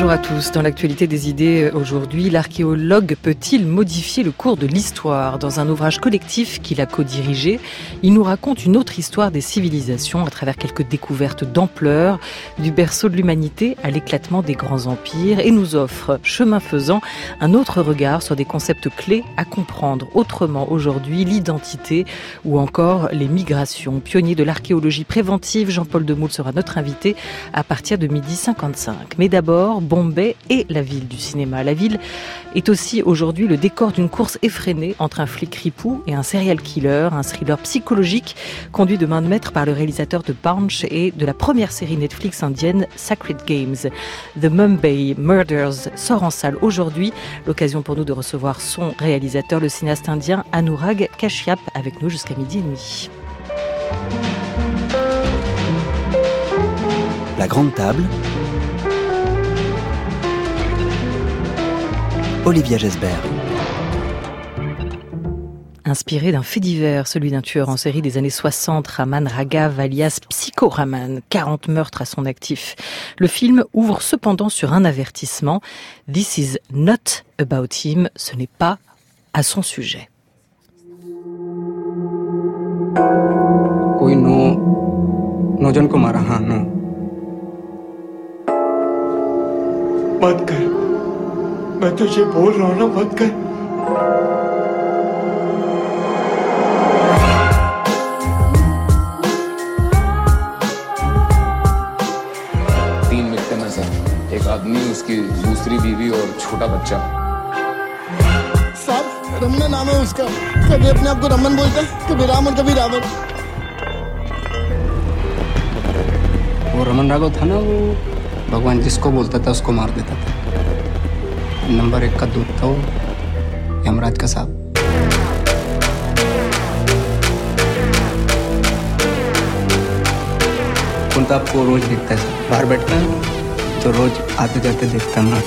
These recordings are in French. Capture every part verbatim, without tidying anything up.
Bonjour à tous. Dans l'actualité des idées aujourd'hui, l'archéologue peut-il modifier le cours de l'histoire ? Dans un ouvrage collectif qu'il a co-dirigé, il nous raconte une autre histoire des civilisations à travers quelques découvertes d'ampleur, du berceau de l'humanité à l'éclatement des grands empires, et nous offre, chemin faisant, un autre regard sur des concepts clés à comprendre autrement aujourd'hui, l'identité ou encore les migrations. Pionnier de l'archéologie préventive, Jean-Paul Demoule sera notre invité à partir de midi cinquante-cinq. Mais d'abord, Bombay est la ville du cinéma. La ville est aussi aujourd'hui le décor d'une course effrénée entre un flic ripou et un serial killer, un thriller psychologique conduit de main de maître par le réalisateur de Punch et de la première série Netflix indienne Sacred Games. The Mumbai Murders sort en salle aujourd'hui. L'occasion pour nous de recevoir son réalisateur, le cinéaste indien Anurag Kashyap, avec nous jusqu'à midi et demi. La grande table. Olivia Gesbert. Inspiré d'un fait divers, celui d'un tueur en série des années soixante, Raman Raghav alias Psycho Raman, quarante meurtres à son actif. Le film ouvre cependant sur un avertissement. This is not about him, ce n'est pas à son sujet. कोई नो नौजन को मारा हाँ नो मत कर मैं तुझे बोल रहा हूँ ना मत कर तीन विक्टिम है सर एक आदमी उसकी दूसरी बीवी और छोटा बच्चा साहब रमन नाम है उसका कभी अपने आप को रमन बोलता है कभी राम और कभी रावण वो रमन राघव था ना वो भगवान जिसको बोलता था उसको मार देता था नंबर एक का दूत था वो यमराज का साहब कौन तो आपको रोज दिखता है सर बाहर बैठता है तो रोज आते जाते देखता हूँ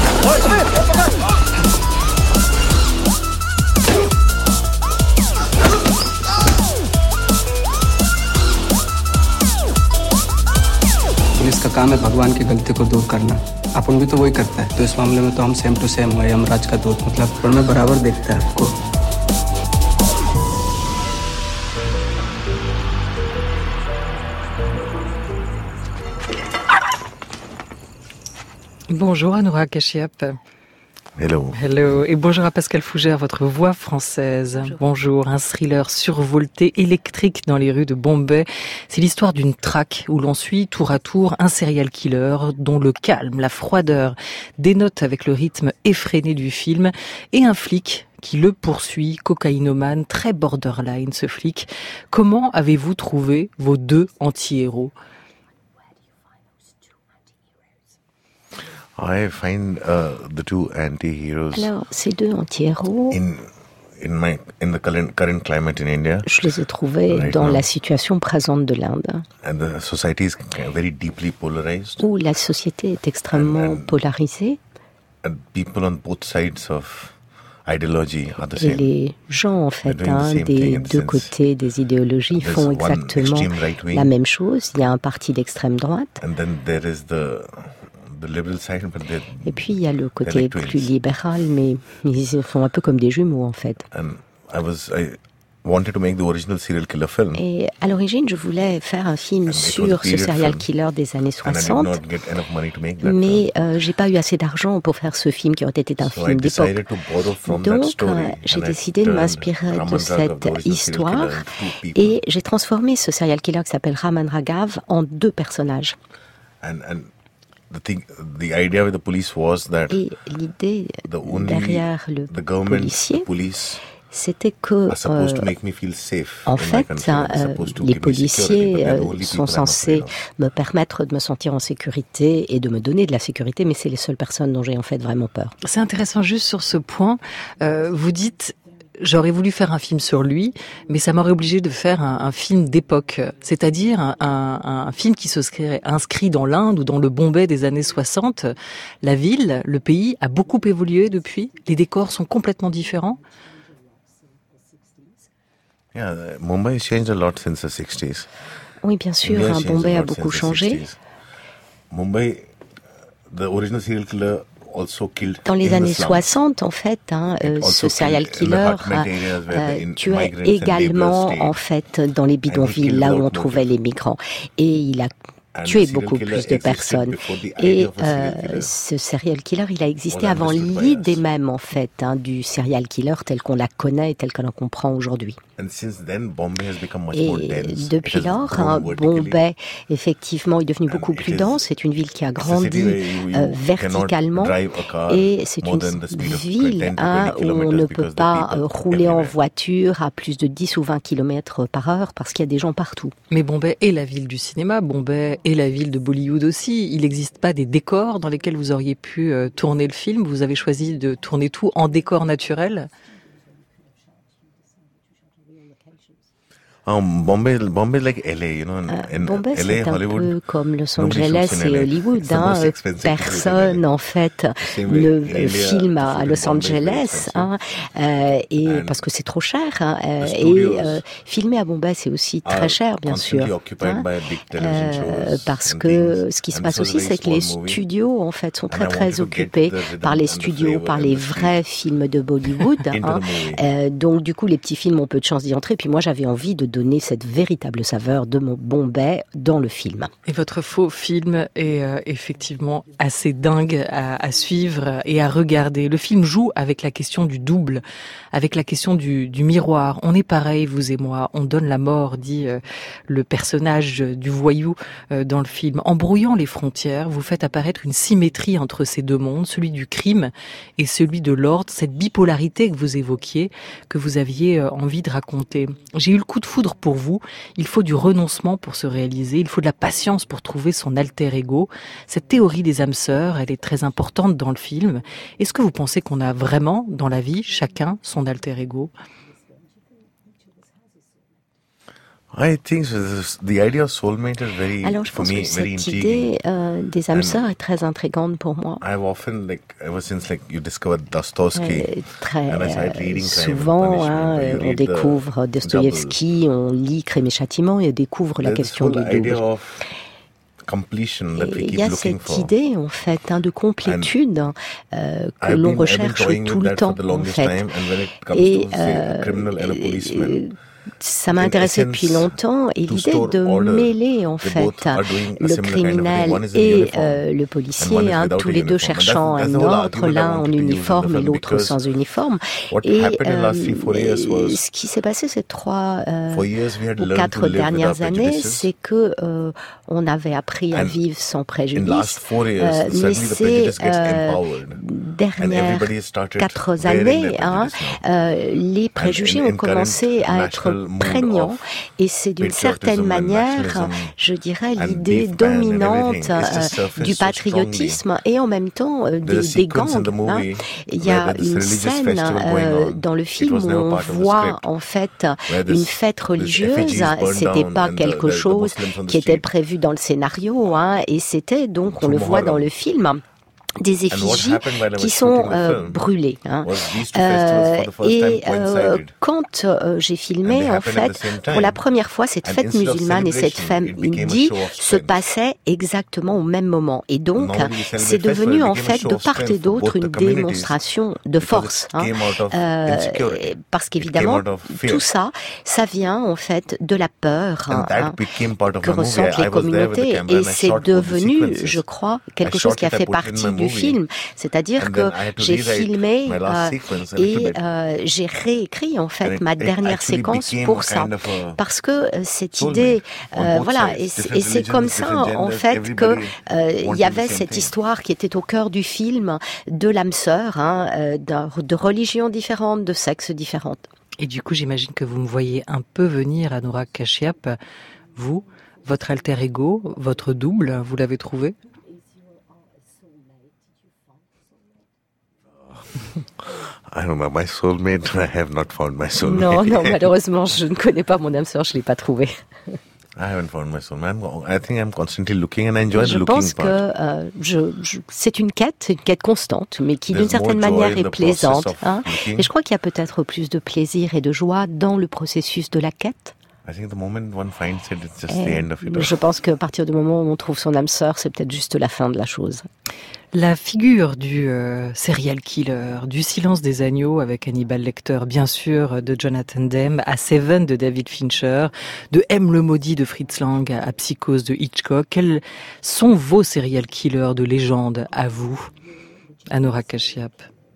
पुलिस का काम है भगवान की गलती को दूर करना अपन भी तो वही करता है तो इस मामले में तो हम सेम टू सेम हुए यमराज का दूत मतलब पर मैं बराबर देखता है आपको Bonjour Anurag Kashyap. Hello. Hello. Et bonjour à Pascal Fougère, votre voix française. Bonjour. Bonjour. Un thriller survolté, électrique dans les rues de Bombay. C'est l'histoire d'une traque où l'on suit tour à tour un serial killer dont le calme, la froideur dénotent avec le rythme effréné du film et un flic qui le poursuit, cocaïnomane, très borderline ce flic. Comment avez-vous trouvé vos deux anti-héros ? I find uh, the two anti-heroes. Alors, ces deux anti-héros, in in my in the current current climate in India. Je les ai trouvés right dans now. La situation présente de l'Inde. And the society is very deeply polarized. Où la société est extrêmement and, and, polarisée. And people on both sides of ideology are the Et same. les gens, en fait, hein, des deux côtés des idéologies font exactement right la même chose. Il y a un parti d'extrême droite. And then there is the Et puis il y a le côté plus libéral, mais ils font un peu comme des jumeaux en fait. Et à l'origine, je voulais faire un film sur ce serial killer des années soixante, mais euh, j'ai pas eu assez d'argent pour faire ce film qui aurait été un film d'époque. Donc euh, j'ai décidé de m'inspirer de cette histoire et j'ai transformé ce serial killer qui s'appelle Raman Raghav en deux personnages. The thing, the idea with the police was that et l'idée derrière le policier, c'était que, euh, en fait, euh, les policiers euh, sont censés me permettre de me sentir en sécurité et de me donner de la sécurité, mais c'est les seules personnes dont j'ai en fait vraiment peur. C'est intéressant juste sur ce point. Euh, vous dites... J'aurais voulu faire un film sur lui, mais ça m'aurait obligé de faire un, un film d'époque, c'est-à-dire un, un, un film qui se serait inscrit dans l'Inde ou dans le Bombay des années soixante. La ville, le pays a beaucoup évolué depuis. Les décors sont complètement différents. Yeah, Mumbai has changed a lot since the sixties. Oui, bien sûr, hein, Bombay a beaucoup changé. Mumbai, the original serial killer also killed Dans les in années the slums. soixante, en fait, hein, euh, ce serial killer euh, tuait également, en fait, dans les bidonvilles, là où on trouvait les migrants. Et il a tué beaucoup plus de personnes. Et euh, ce serial killer, il a existé avant l'idée même, en fait, hein, du serial killer tel qu'on la connaît et tel qu'on la comprend aujourd'hui. Et depuis lors, hein, Bombay, effectivement, est devenu beaucoup plus dense. C'est une ville qui a grandi euh, verticalement. Et c'est une ville hein, où on ne peut pas euh, rouler en voiture à plus de dix ou vingt kilomètres par heure parce qu'il y a des gens partout. Mais Bombay est la ville du cinéma, Bombay est la ville de Bollywood aussi. Il n'existe pas des décors dans lesquels vous auriez pu euh, tourner le film. Vous avez choisi de tourner tout en décor naturel. Um, Bombay, Bombay like L A, you know, in, euh, in Bombay, L A, c'est un Hollywood, peu comme Los Angeles et Hollywood. Hein. Personne, en fait, ne filme à Los Angeles, hein, euh, et parce que c'est trop cher. Hein, euh, et euh, filmer à Bombay, c'est aussi très cher, bien sûr. Hein, euh, parce que ce qui se passe aussi, c'est que les studios, en fait, sont très très occupés par les studios, par les vrais films de Bollywood. Hein, euh, donc, du coup, les petits films ont peu de chance d'y entrer. Puis moi, j'avais envie de donner cette véritable saveur de mon Bombay dans le film. Et votre faux film est euh, effectivement assez dingue à, à suivre et à regarder. Le film joue avec la question du double, avec la question du, du miroir. On est pareil, vous et moi. On donne la mort, dit euh, le personnage du voyou euh, dans le film. En brouillant les frontières, vous faites apparaître une symétrie entre ces deux mondes, celui du crime et celui de l'ordre, cette bipolarité que vous évoquiez, que vous aviez euh, envie de raconter. J'ai eu le coup de foudre pour vous, il faut du renoncement pour se réaliser, il faut de la patience pour trouver son alter ego. Cette théorie des âmes sœurs, elle est très importante dans le film. Est-ce que vous pensez qu'on a vraiment, dans la vie, chacun son alter ego ? I think the idea of soulmate is very, Alors je pense for me, que cette very idée euh, des âmes sœurs est très intrigante pour moi. I've often, like, ever since like you discovered Dostoevsky, euh, très and I started reading souvent, Crime and hein, Punishment, on découvre Dostoïevski, on lit Crime et Châtiment et on découvre la question du double. Il y a cette idée, en fait, hein, de complétude euh, que l'on been, recherche tout le temps, en fait. Et euh, ça m'a intéressé depuis longtemps, et l'idée de mêler, en fait, le criminel et euh, le policier, hein, tous les deux cherchant un ordre, l'un en uniforme et l'autre sans uniforme. Et euh, ce qui s'est passé ces trois euh, ou quatre dernières années, c'est que euh, on avait appris à vivre sans préjudice, euh, mais ces euh, dernières quatre années, hein, euh, les préjugés ont commencé à être prégnant, et c'est d'une certaine manière, je dirais, l'idée dominante euh, du patriotisme et en même temps euh, des, des gangs. Hein. Il y a une scène euh, dans le film où on voit en fait une fête religieuse. C'était pas quelque chose qui était prévu dans le scénario, hein, et c'était donc, on le voit dans le film, des effigies qui sont euh, brûlées. Hein. Euh, et euh, quand euh, j'ai filmé, en fait, pour la première fois, cette fête musulmane et cette fête dit se passaient exactement au même moment. Et donc, c'est devenu, en fait, de part et d'autre, une démonstration de force. Hein. Euh, parce qu'évidemment, tout ça, ça vient, en fait, de la peur, hein, que ressentent les communautés. Et c'est devenu, je crois, quelque chose qui a fait partie du film, c'est-à-dire que j'ai filmé euh, et euh, j'ai réécrit en fait ma dernière séquence pour ça, parce que cette idée, euh, voilà, et c'est comme ça en fait que euh, il y avait cette histoire qui était au cœur du film de l'âme sœur, hein, euh, de, de religions différentes, de sexes différentes. Et du coup, j'imagine que vous me voyez un peu venir, Anurag Kashyap, vous, votre alter ego, votre double, vous l'avez trouvé ? I don't know, my soulmate, I have not found my soulmate. Non, non, malheureusement, je ne connais pas mon âme sœur, je ne l'ai pas trouvé. I haven't found my soulmate. I think I'm constantly looking and I enjoy je the looking pense que euh, je, je, c'est une quête, une quête constante, mais qui d'une certaine manière est plaisante. Hein, et je crois qu'il y a peut-être plus de plaisir et de joie dans le processus de la quête. Je pense qu'à partir du moment où on trouve son âme sœur, c'est peut-être juste la fin de la chose. La figure du euh, serial killer, du Silence des agneaux avec Hannibal Lecter, bien sûr, de Jonathan Demme, à Seven de David Fincher, de M le maudit de Fritz Lang à Psychose de Hitchcock. Quels sont vos serial killers de légende à vous, Anurag Kashyap?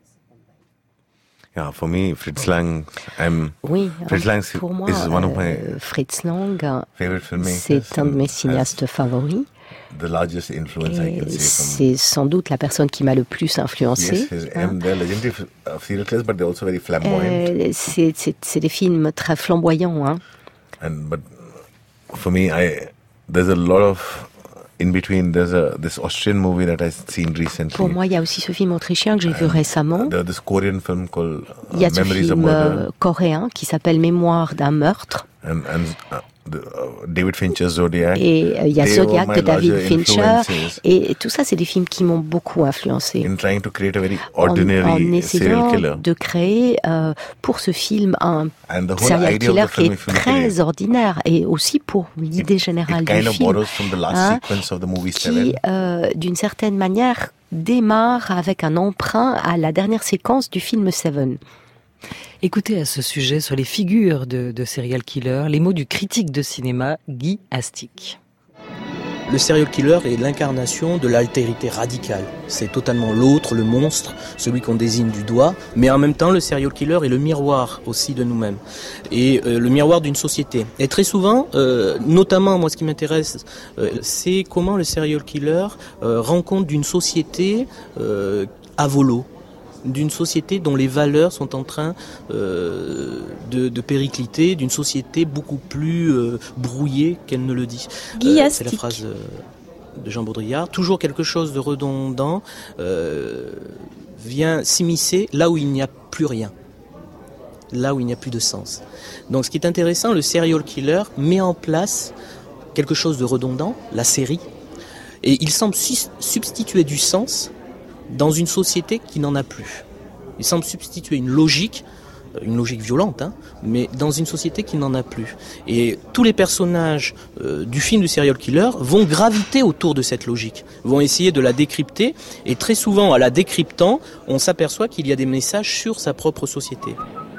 Yeah, for me, Fritz Lang, I'm, oui, Fritz Lang pour moi, is one of my euh, Fritz Lang, favorite filmmakers. C'est un de mes cinéastes favoris. The largest influence I can say c'est sans doute la personne qui m'a le plus influencé. Yes, hein. They're legendary serial killers, but they're also very flamboyant. Euh, c'est, c'est, c'est des films très flamboyants. Hein. And but for me, I there's a lot of in between. There's a this Austrian movie that I've seen recently. Pour moi, il y a aussi ce film autrichien que j'ai vu récemment. There's this Korean film called uh, Il y a ce Memories film of Murder. Euh, coréen qui s'appelle Mémoire d'un meurtre. And, and, uh, The, uh, David Fincher's Zodiac. Et il euh, y a Zodiac de David Fincher. Et tout ça, c'est des films qui m'ont beaucoup influencé. In trying to create a very ordinary en, en essayant serial killer. de créer euh, pour ce film un serial killer qui est très ordinaire, et aussi pour l'idée générale it, it du film, hein, qui, euh, d'une certaine manière, démarre avec un emprunt à la dernière séquence du film Seven. Écoutez à ce sujet, sur les figures de, de serial killer, les mots du critique de cinéma Guy Astic. Le serial killer est l'incarnation de l'altérité radicale. C'est totalement l'autre, le monstre, celui qu'on désigne du doigt, mais en même temps le serial killer est le miroir aussi de nous-mêmes, et euh, le miroir d'une société. Et très souvent, euh, notamment moi ce qui m'intéresse, euh, c'est comment le serial killer euh, rend compte d'une société euh, à volo, d'une société dont les valeurs sont en train euh, de, de péricliter, d'une société beaucoup plus euh, brouillée qu'elle ne le dit. Euh, c'est la phrase de, de Jean Baudrillard. Toujours quelque chose de redondant euh, vient s'immiscer là où il n'y a plus rien, là où il n'y a plus de sens. Donc ce qui est intéressant, le serial killer met en place quelque chose de redondant, la série, et il semble substituer du sens dans une société qui n'en a plus. Il semble substituer une logique, une logique violente, hein, mais dans une société qui n'en a plus. Et tous les personnages euh, du film du serial killer vont graviter autour de cette logique, vont essayer de la décrypter, et très souvent, à la décryptant, on s'aperçoit qu'il y a des messages sur sa propre société.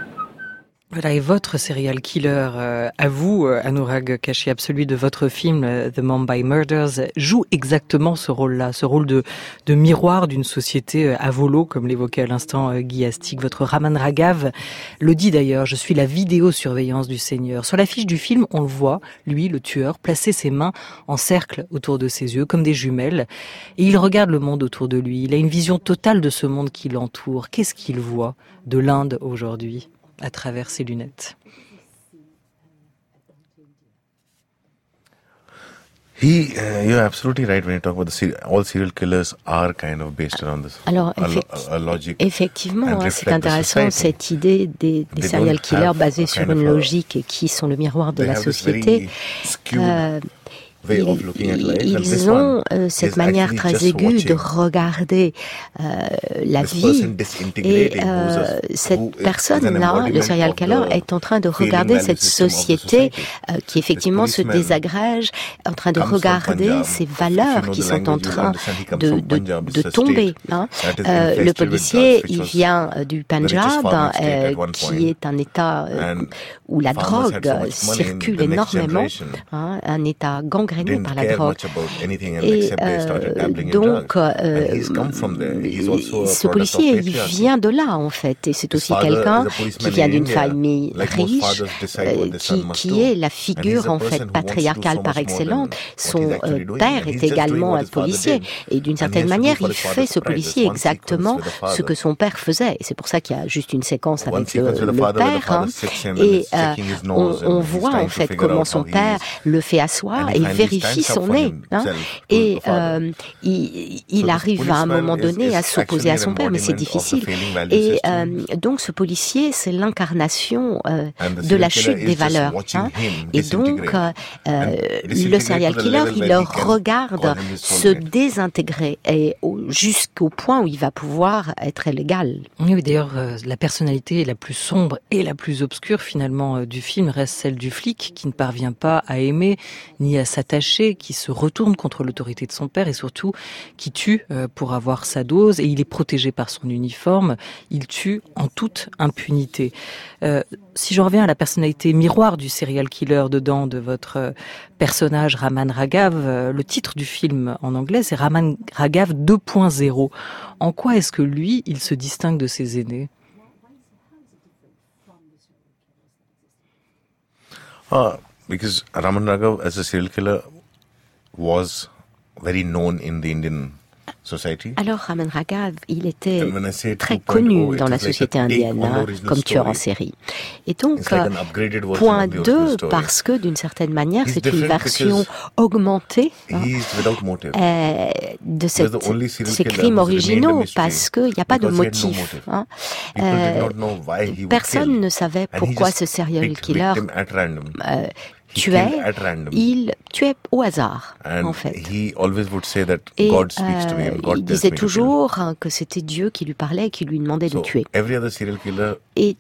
Voilà, et votre serial killer, euh, à vous, euh, Anurag Kashyap, celui de votre film euh, The Mumbai Murders, joue exactement ce rôle-là, ce rôle de, de miroir d'une société euh, à volo, comme l'évoquait à l'instant euh, Guy Astic. Votre Raman Raghav le dit d'ailleurs, je suis la vidéosurveillance du Seigneur. Sur l'affiche du film, on le voit, lui, le tueur, placer ses mains en cercle autour de ses yeux, comme des jumelles, et il regarde le monde autour de lui. Il a une vision totale de ce monde qui l'entoure. Qu'est-ce qu'il voit de l'Inde aujourd'hui à travers ses lunettes? He, uh, you're absolutely right when you talk about the serial, all serial killers are kind of based around this. Alors, a, effecti- a, a logic effectivement, hein, c'est intéressant cette idée des, des serial killers basés sur une logique qui sont le miroir de la société. Euh, Ils, ils ont euh, cette manière très aiguë de regarder euh, la vie, et euh, cette personne-là, le serial killer, est en train de regarder cette société euh, qui effectivement se désagrège, en train de regarder ces valeurs qui sont en train de, de, de tomber. Hein. Euh, le policier, il vient du Punjab, euh, qui est un État euh, où la drogue circule énormément, hein, un État gangréné par la drogue. Et euh, donc, euh, ce policier, il vient de là, en fait. Et c'est aussi quelqu'un qui vient d'une famille riche, euh, qui, qui est la figure, en fait, patriarcale par excellence. Son euh, père est également un policier. Et d'une certaine manière, il fait, ce policier, exactement ce que son père faisait. Et c'est pour ça qu'il y a juste une séquence avec le, le père. Hein. Et euh, on, on voit, en fait, comment son père le fait asseoir et vérifie son nez. Hein, et euh, il, il arrive à un moment donné à s'opposer à son père, mais c'est difficile. Et euh, donc ce policier, c'est l'incarnation euh, de la chute des valeurs. Hein, et donc euh, le serial killer, il le regarde se désintégrer et au, jusqu'au point où il va pouvoir être illégal. Oui, d'ailleurs, euh, la personnalité la plus sombre et la plus obscure finalement euh, du film reste celle du flic qui ne parvient pas à aimer ni à s'attacher, qui se retourne contre l'autorité de son père et surtout qui tue euh, pour avoir sa dose, et il est protégé par son uniforme, il tue en toute impunité. Euh, si j'en reviens à la personnalité miroir du serial killer dedans de votre euh, personnage Raman Ragav, euh, le titre du film en anglais c'est Raman Ragav deux point zéro. En quoi est-ce que lui, il se distingue de ses aînés? Uh, because Raman Ragav as a serial killer was very known in the Indian society. Alors Raman Ragav, il était très connu dans la société indienne hein, comme tueur en série. Et donc, like point deux, parce que d'une certaine manière, c'est une version augmentée hein, euh, de cette, ces crimes originaux, parce qu'il n'y a pas de motif. Hein. Euh, personne ne savait pourquoi ce serial killer euh, tuait, il tuait au hasard, en fait. Et euh, il disait toujours hein, que c'était Dieu qui lui parlait et qui lui demandait de tuer. Et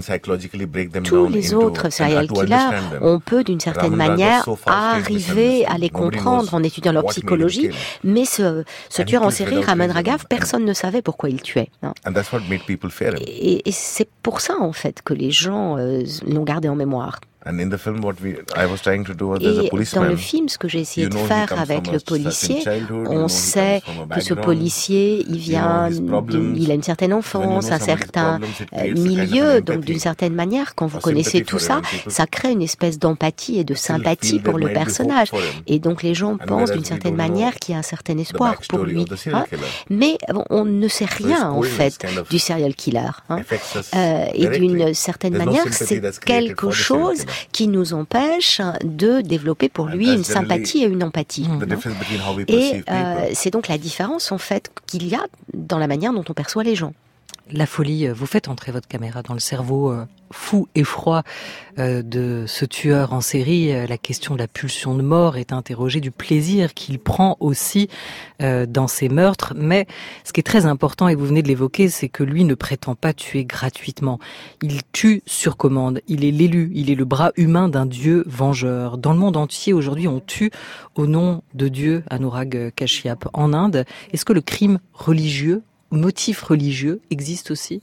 tous les autres serial killers, on peut d'une certaine manière arriver à les comprendre en étudiant leur psychologie, mais ce, ce tueur en série, Raman Ragav, personne ne savait pourquoi il tuait. Hein. Et, et c'est pour ça, en fait, que les gens euh, l'ont gardé en mémoire. And in the film, what we, I was trying to do was Et dans le film, ce que j'ai essayé de faire avec le policier, on sait que ce policier, il vient, il a une certaine enfance, un certain milieu, donc d'une certaine manière, quand vous connaissez tout ça, ça crée une espèce d'empathie et de sympathie pour le personnage. Et donc les gens pensent d'une certaine manière qu'il y a un certain espoir pour lui. Hein. Mais bon, on ne sait rien, en fait, du serial killer. Hein. Euh, et d'une certaine manière, c'est quelque chose qui nous empêche de développer pour lui une sympathie et une empathie. Mmh. Et euh, c'est donc la différence en fait qu'il y a dans la manière dont on perçoit les gens. La folie, vous faites entrer votre caméra dans le cerveau euh, fou et froid euh, de ce tueur en série. Euh, la question de la pulsion de mort est interrogée, du plaisir qu'il prend aussi euh, dans ses meurtres. Mais ce qui est très important, et vous venez de l'évoquer, c'est que lui ne prétend pas tuer gratuitement. Il tue sur commande. Il est l'élu, il est le bras humain d'un dieu vengeur. Dans le monde entier, aujourd'hui, on tue au nom de Dieu, Anurag Kashyap. En Inde, est-ce que le crime religieux, motif religieux existe aussi?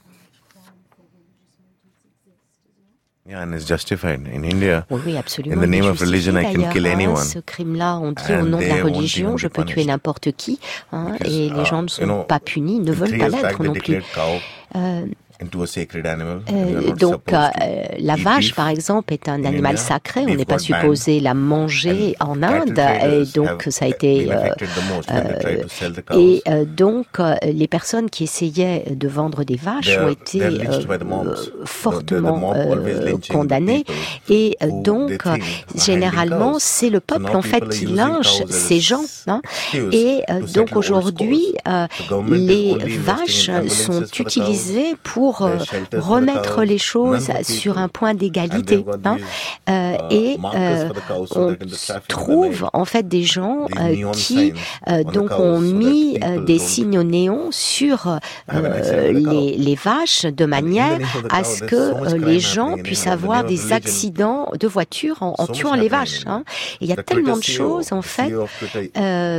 Yeah, and it's justified in India. Oui, oui, absolument. In the name of religion, I can kill anyone. Ce crime-là, on dit au nom de la religion, je peux tuer n'importe qui, hein, et les gens ne sont you know, pas punis, ne veulent pas l'être non plus. Euh, Euh, donc euh, la vache, par exemple, est un animal sacré. On n'est pas supposé la manger en Inde, et donc ça a été euh, euh, et euh, donc euh, les personnes qui essayaient de vendre des vaches ont été euh, fortement euh, condamnées, et euh, donc euh, généralement c'est le peuple en fait qui lynche ces gens. Hein, et euh, donc aujourd'hui, euh, les vaches sont utilisées pour Euh, remettre les choses sur un point d'égalité. Hein, euh, et euh, on trouve en fait des gens euh, qui euh, donc ont mis euh, des signes néons sur euh, les, les vaches de manière à ce que euh, les gens puissent avoir des accidents de voiture en, en tuant les vaches. Hein. Et il y a tellement de choses en fait. Euh,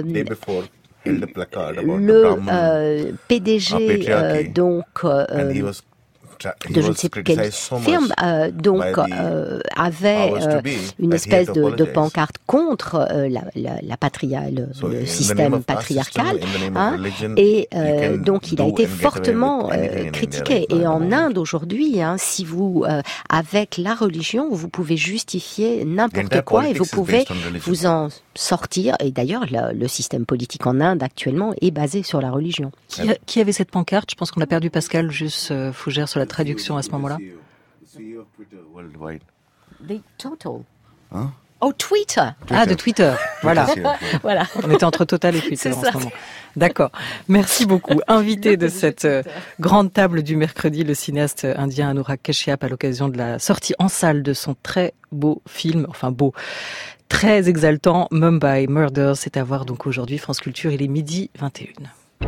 le euh, P D G euh, donc euh, de je ne sais plus quelle firme, euh, donc euh, avait euh, une espèce de, de pancarte contre euh, la, la, la patria, le, le système patriarcal, hein, et euh, donc il a été fortement euh, critiqué. Et en Inde aujourd'hui, hein, si vous, euh, avec la religion, vous pouvez justifier n'importe quoi et vous pouvez vous en sortir. Et d'ailleurs, le, le système politique en Inde actuellement est basé sur la religion. Qui, qui avait cette pancarte? Je pense qu'on a perdu Pascal, juste euh, Fougère, sur la traduction à ce moment-là. The total Huh? Oh, Twitter. Twitter. Ah, de Twitter. Voilà. Voilà. On était entre Total et Twitter en ce moment. D'accord. Merci beaucoup. Invité de cette euh, grande table du mercredi, le cinéaste indien Anurag Kashyap à l'occasion de la sortie en salle de son très beau film, enfin beau, très exaltant, Mumbai Murders. C'est à voir donc aujourd'hui, France Culture, il est midi vingt et une.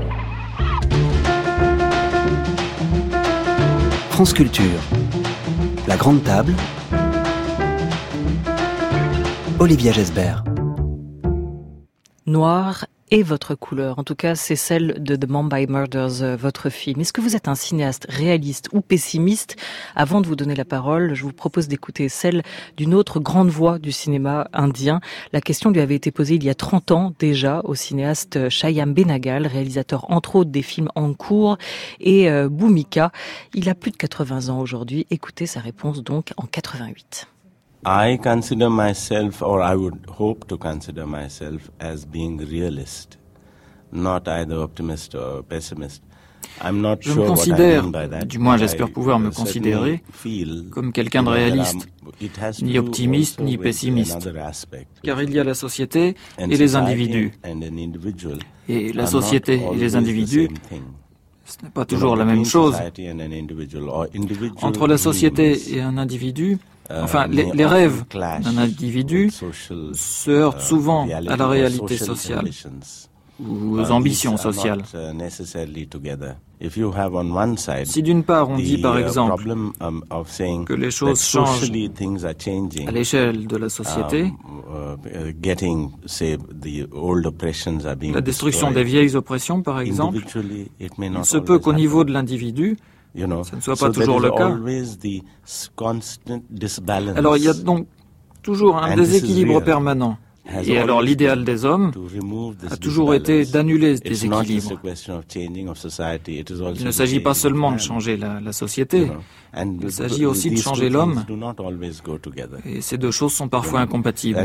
France Culture, la grande table, Olivia Gesbert. Noir et votre couleur, en tout cas c'est celle de The Mumbai Murders, euh, votre film. Est-ce que vous êtes un cinéaste réaliste ou pessimiste? Avant de vous donner la parole, je vous propose d'écouter celle d'une autre grande voix du cinéma indien. La question lui avait été posée il y a trente ans déjà au cinéaste Shyam Benegal, réalisateur entre autres des films Ankur et euh, Bhumika. Il a plus de quatre-vingts ans aujourd'hui. Écoutez sa réponse donc en quatre-vingt-huit. I consider myself, or I would hope to consider myself, as being realist, not either optimist or pessimist. I'm not Je sure me considère, du moins j'espère pouvoir me considérer, comme quelqu'un de réaliste, ni optimiste ni pessimiste, car il y a la société et les individus. Et la société et les individus, ce n'est pas toujours la même chose. Entre la société et un individu, Enfin, les, les rêves d'un individu se heurtent souvent à la réalité sociale ou aux ambitions sociales. Si d'une part on dit par exemple que les choses changent à l'échelle de la société, la destruction des vieilles oppressions par exemple, il se peut qu'au niveau de l'individu, ça ne soit pas toujours le cas. Alors il y a donc toujours un déséquilibre permanent. Et alors l'idéal des hommes a toujours été d'annuler ce déséquilibre. Il ne s'agit pas seulement de changer la, la société, il s'agit aussi de changer l'homme. Et ces deux choses sont parfois incompatibles.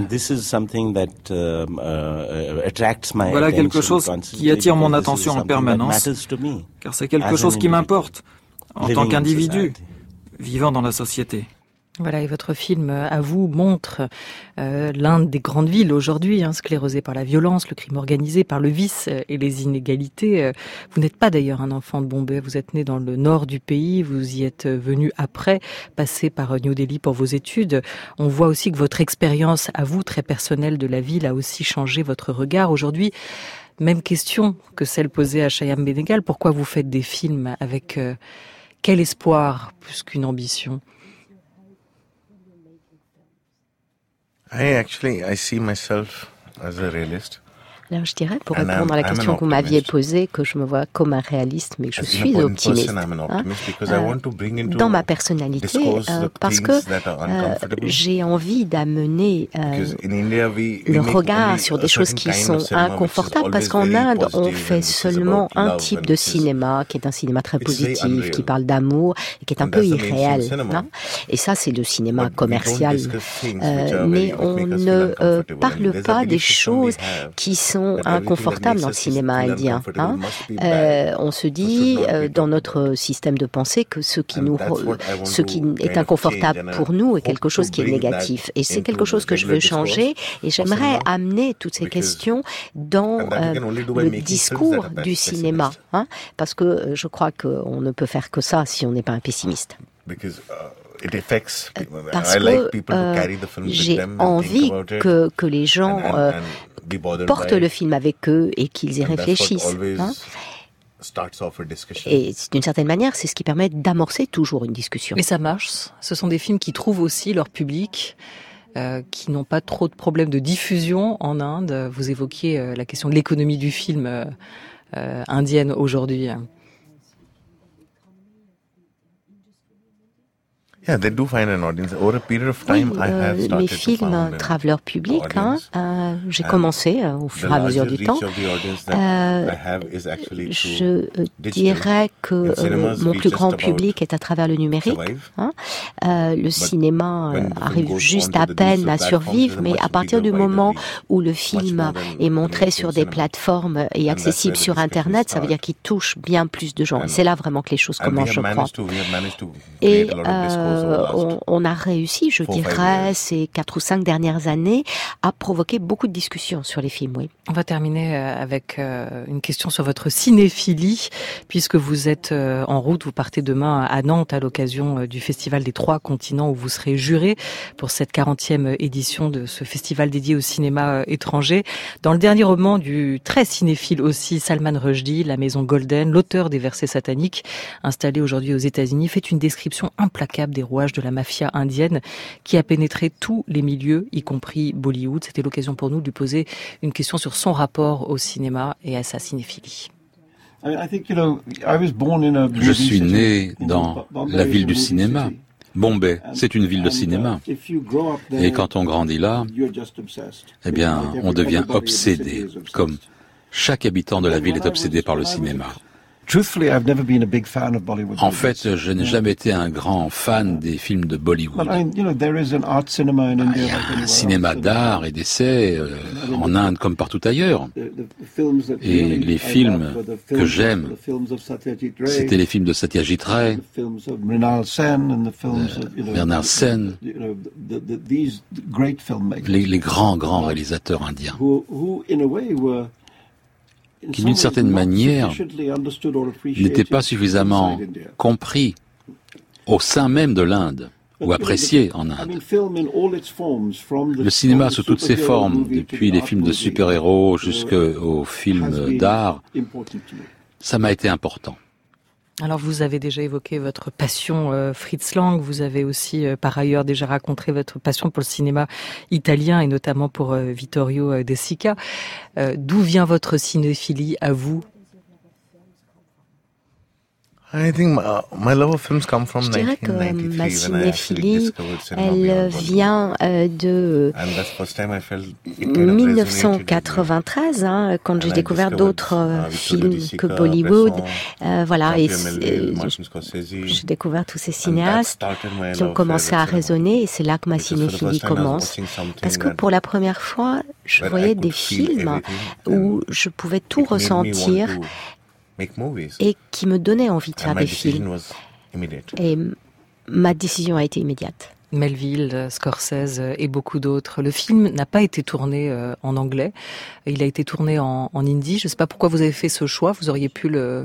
Voilà quelque chose qui attire mon attention en permanence, car c'est quelque chose qui m'importe en tant qu'individu vivant dans la société. Voilà, et votre film, à vous, montre euh, l'une des grandes villes aujourd'hui, hein, sclérosée par la violence, le crime organisé, par le vice et les inégalités. Vous n'êtes pas d'ailleurs un enfant de Bombay, vous êtes né dans le nord du pays, vous y êtes venu après, passé par New Delhi pour vos études. On voit aussi que votre expérience, à vous, très personnelle de la ville, a aussi changé votre regard. Aujourd'hui, même question que celle posée à Shyam Benegal, pourquoi vous faites des films avec euh, quel espoir plus qu'une ambition? I actually, I see myself as a realist. Alors je dirais, pour répondre à la question que vous m'aviez posée, que je me vois comme un réaliste, mais je suis optimiste. Hein, euh, dans ma personnalité, euh, parce que euh, j'ai envie d'amener euh, le regard sur des choses qui sont inconfortables, parce qu'en Inde, on fait seulement un type de cinéma, qui est un cinéma très positif, qui parle d'amour, et qui est un peu irréel. Hein, et ça, c'est le cinéma commercial. Euh, mais on ne euh, parle pas des choses qui sont inconfortable dans le cinéma indien. Hein. Euh, on se dit euh, dans notre système de pensée que ce qui nous, ce qui est inconfortable pour nous est quelque chose qui est négatif. Et c'est quelque chose que je veux changer. Et j'aimerais amener toutes ces questions dans euh, le discours du cinéma, hein, parce que je crois qu'on ne peut faire que ça si on n'est pas un pessimiste. Parce que euh, j'ai envie que, que les gens euh, portent le film avec eux et qu'ils y réfléchissent. Hein. Et d'une certaine manière, c'est ce qui permet d'amorcer toujours une discussion. Et ça marche. Ce sont des films qui trouvent aussi leur public, euh, qui n'ont pas trop de problèmes de diffusion en Inde. Vous évoquiez euh, la question de l'économie du film euh, euh, indienne aujourd'hui. Yeah, they do find an audience. Over a period of time, oui, I have euh, mes films trouvent leur public. Hein, euh, j'ai commencé euh, au fur et à mesure du temps. Euh, je dirais que euh, mon plus grand public est à travers le numérique. Hein. Euh, le cinéma euh, arrive juste à peine à survivre, mais à partir du moment où le film est montré sur des plateformes et accessible sur Internet, ça veut dire qu'il touche bien plus de gens. Et c'est là vraiment que les choses commencent, je crois. Et euh, euh, on, on a réussi, je dirais, ces quatre ou cinq dernières années, à provoquer beaucoup de discussions sur les films, oui. On va terminer avec une question sur votre cinéphilie, puisque vous êtes en route, vous partez demain à Nantes à l'occasion du Festival des Trois Continents où vous serez juré pour cette quarantième édition de ce festival dédié au cinéma étranger. Dans le dernier roman du très cinéphile aussi Salman Rushdie, La Maison Golden, l'auteur des Versets sataniques, installé aujourd'hui aux États-Unis, fait une description implacable des rouages de la mafia indienne qui a pénétré tous les milieux, y compris Bollywood. C'était l'occasion pour nous de lui poser une question sur son rapport au cinéma et à sa cinéphilie. Je suis né dans la ville du cinéma. Bombay, c'est une ville de cinéma. Et quand on grandit là, eh bien, on devient obsédé, comme chaque habitant de la ville est obsédé par le cinéma. En fait, je n'ai jamais été un grand fan des films de Bollywood. Il y a un cinéma d'art et d'essai euh, en Inde comme partout ailleurs. Et les films que j'aime, c'était les films de Satyajit Ray, euh, Bernard Sen, les, les grands, grands réalisateurs indiens, qui d'une certaine manière n'étaient pas suffisamment compris au sein même de l'Inde, ou appréciés en Inde. Le cinéma sous toutes ses formes, depuis les films de super-héros jusqu'aux films d'art, ça m'a été important. Alors vous avez déjà évoqué votre passion euh, Fritz Lang, vous avez aussi euh, par ailleurs déjà raconté votre passion pour le cinéma italien et notamment pour euh, Vittorio De Sica. Euh, d'où vient votre cinéphilie à vous ? I think my, my love of films come from Je dirais que ma cinéphilie, elle vient euh, de dix-neuf cent quatre-vingt-treize, hein, quand j'ai découvert d'autres euh, films que Bollywood. Euh, voilà, et euh, j'ai découvert tous ces cinéastes qui ont commencé à résonner, et c'est là que ma cinéphilie commence. Parce que pour la première fois, je voyais des films où je pouvais tout ressentir et qui me donnait envie de faire des films. Et ma décision a été immédiate. Melville, Scorsese et beaucoup d'autres. Le film n'a pas été tourné euh, en anglais, il a été tourné en, en hindi. Je ne sais pas pourquoi vous avez fait ce choix, vous auriez pu le...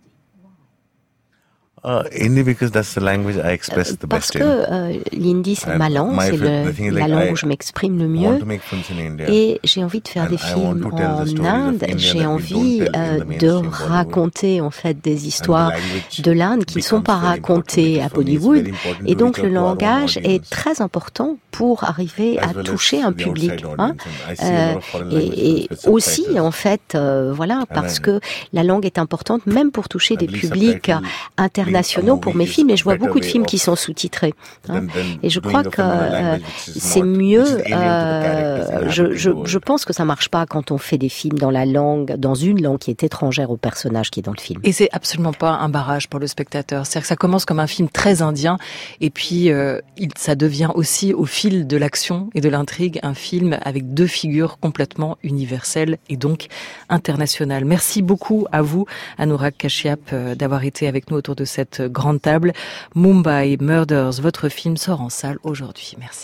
Uh, Hindi because that's the language I express the Parce best que in. euh, l'hindi c'est ma langue, c'est le, la langue où je m'exprime le mieux. Et j'ai envie de faire des films en Inde. J'ai envie euh, de raconter en fait des histoires de l'Inde qui ne sont pas racontées à Bollywood. Et donc le langage est très important pour arriver à toucher un public. Hein. Euh, et, et aussi en fait, euh, voilà, parce que la langue est importante même pour toucher des publics internationaux. nationaux pour mes films, et je vois beaucoup de films qui sont sous-titrés. Hein. Et je crois que euh, c'est mieux. Euh, je, je, je pense que ça marche pas quand on fait des films dans la langue, dans une langue qui est étrangère au personnage qui est dans le film. Et c'est absolument pas un barrage pour le spectateur. C'est-à-dire que ça commence comme un film très indien, et puis euh, il, ça devient aussi au fil de l'action et de l'intrigue un film avec deux figures complètement universelles et donc internationales. Merci beaucoup à vous, Anurag Kashyap, euh, d'avoir été avec nous autour de cette grande table. Mumbai Murders, votre film sort en salle aujourd'hui. Merci.